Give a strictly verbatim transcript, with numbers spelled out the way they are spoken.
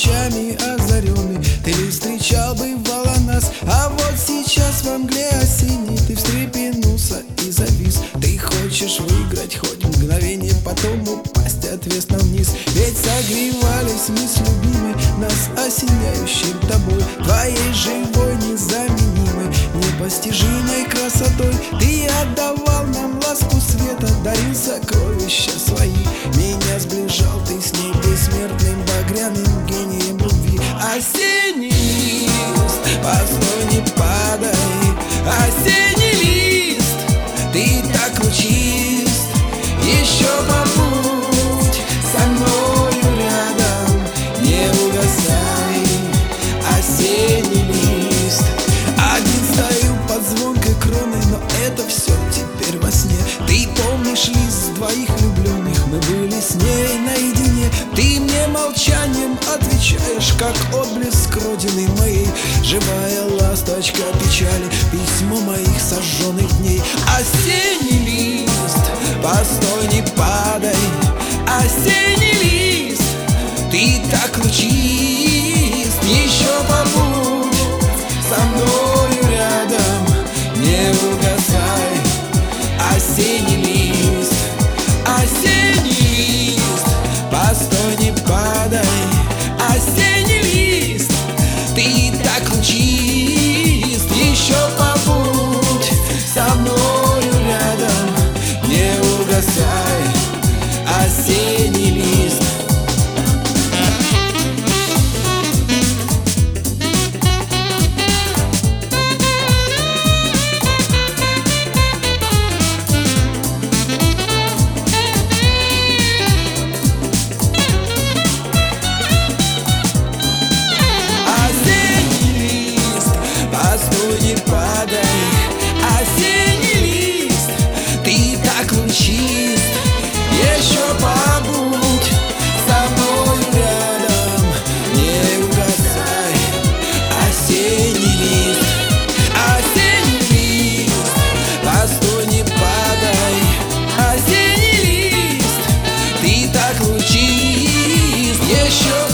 лучами озаренный. Ты встречал, бывало, нас, а вот сейчас в мгле осенней ты встрепенулся и завис. Ты хочешь выиграть хоть мгновение, потом упасть отвесно вниз. Ведь согревались мы с любимой, нас осеняющей тобой, твоей живой, незаменимой, непостижимой красотой. Ты отдавал нам ласку света, дарил сокровища свои. Меня сближал ты с ней бессмертным багряным гением любви. Осенний лист, постой, не падай. Осенний лист, ты так лучист. Еще побудь со мною рядом, не угасай. Осенний лист. Один стою под звонкой кроной, но это все теперь во сне. Ты помнишь лист двоих влюбленных, мы были с ней наедине. Ты мне молчанием отвечаешь, как отблеск родины моей. Живая ласточка печали, письмо моих сожженных дней. Осенний лист, постой, не падай. Осенний лист, ты так лучист. Еще побудь со мною рядом, не угасай. Осенний лист, осенний лист, постой, не падай. Осенний лист, ты так лучист. Еще побудь со мною рядом, не угасай. Осенний лист. Постой, не падай. Осенний лист, ты так лучист. Еще побудь со мною рядом, не угасай. Осенний лист, осенний лист, постой, не падай. Осенний лист, ты так лучист. Еще